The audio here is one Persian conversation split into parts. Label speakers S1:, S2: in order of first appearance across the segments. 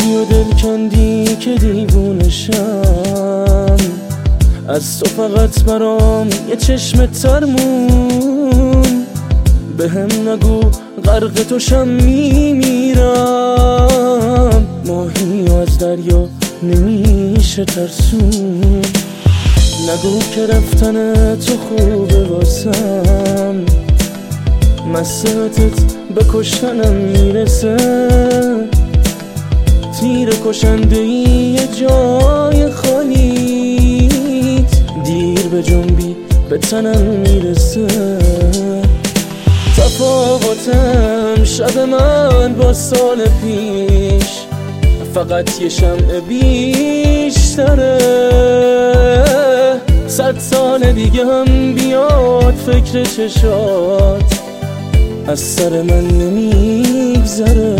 S1: رفتی و دل کندی که دیوونشم، از تو فقط برام یه چشم تر مون. به هم نگو غرق توشم میمیرم، ماهی از دریا نمیشه ترسون. نگو که رفتن تو خوبه واسم، مسیرتت به کشتنم میرسه. تیر کشنده یه جای خالیت، دیر به جنبی به تنم میرسه. تفاوتم شب من با سال پیش، فقط یه شمع بیشتره. 100 سال دیگه هم بیاد فکر چشات، از سر من نمیگذره.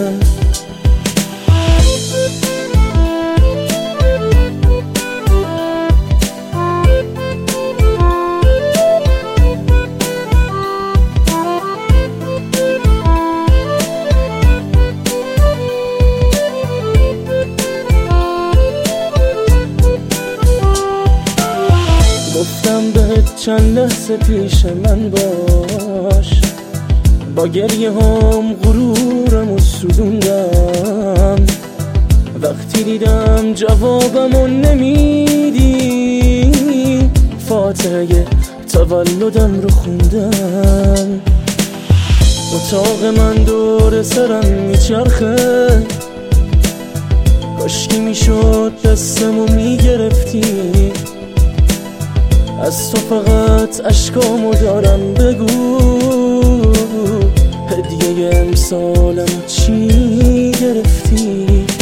S1: گفتم بهت چند لحظه پیش من باش، با گریه هم غرورمو سوزوندم. وقتی دیدم جوابمو نمیدی، فاتحه تولدم رو خوندم. اتاق من دور سرم میچرخه، کاشکی میشد دستمو میگرفتی. از تو فقط اشکامو دارم، بگو هدیه امسالم چی گرفتی؟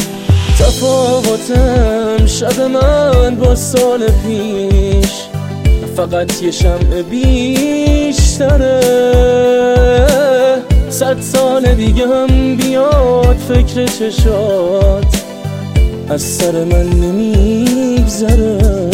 S1: تفاوتم شب من با سال پیش، فقط یه شمع بیشتره. 100 سال دیگه هم بیاد فکر چشات، از سر من نمیگذره.